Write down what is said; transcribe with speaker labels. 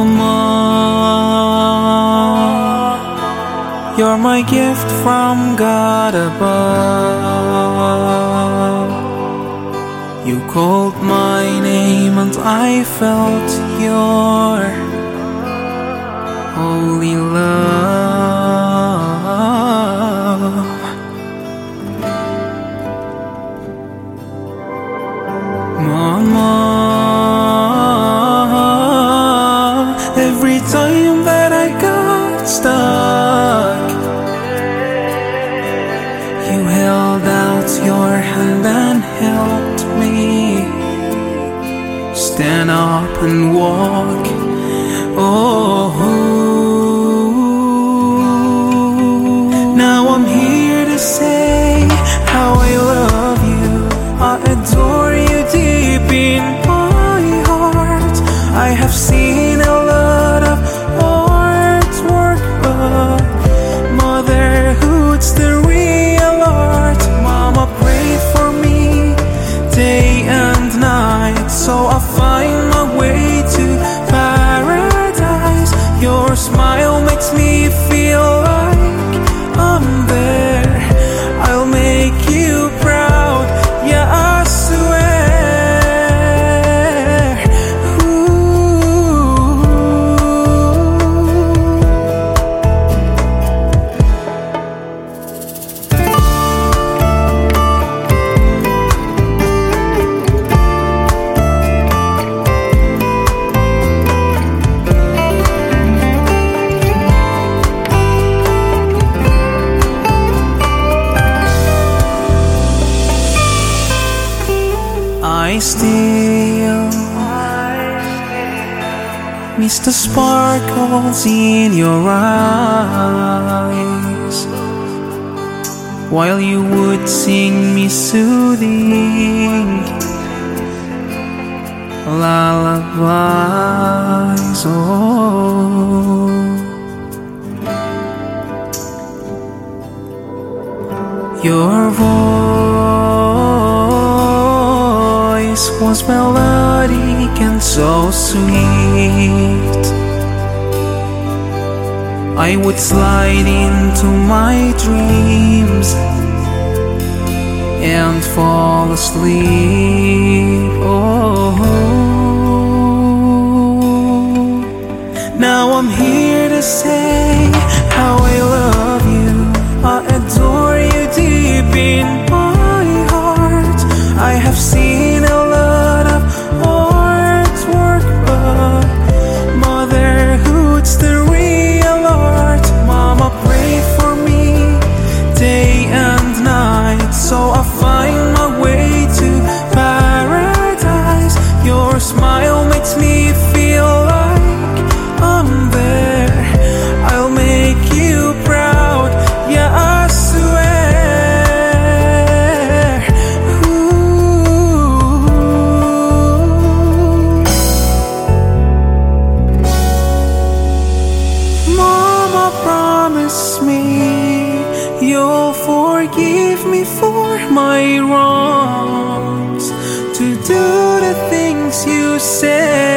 Speaker 1: Mama, you're my gift from God above. You called my name and I felt your holy love. Mama, every time that I got stuck, you held out your hand and helped me stand up and walk. Oh, now I'm here to say how I love you. I adore you deep in my heart. I have seen a lot of artwork, but motherhood's the real art. Mama prayed for me day and night, so I find my way to paradise. Your smile makes me feel like I'm there. I'll make you proud, yeah, I swear. I still miss the sparkles in your eyes while you would sing me soothing lullabies. Oh, your voice was melodic and so sweet. I would slide into my dreams and fall asleep. Oh, now I'm here to say how I love you. I adore you deep in my heart. I have seen a lot of artwork, but motherhood's the real art. Mama prayed for me day and night, so I find my way to paradise. Your smile makes me feel like I'm there. I'll make you proud, yeah, I swear. Mama, promise me you'll forgive me for my wrongs, to do the things you said.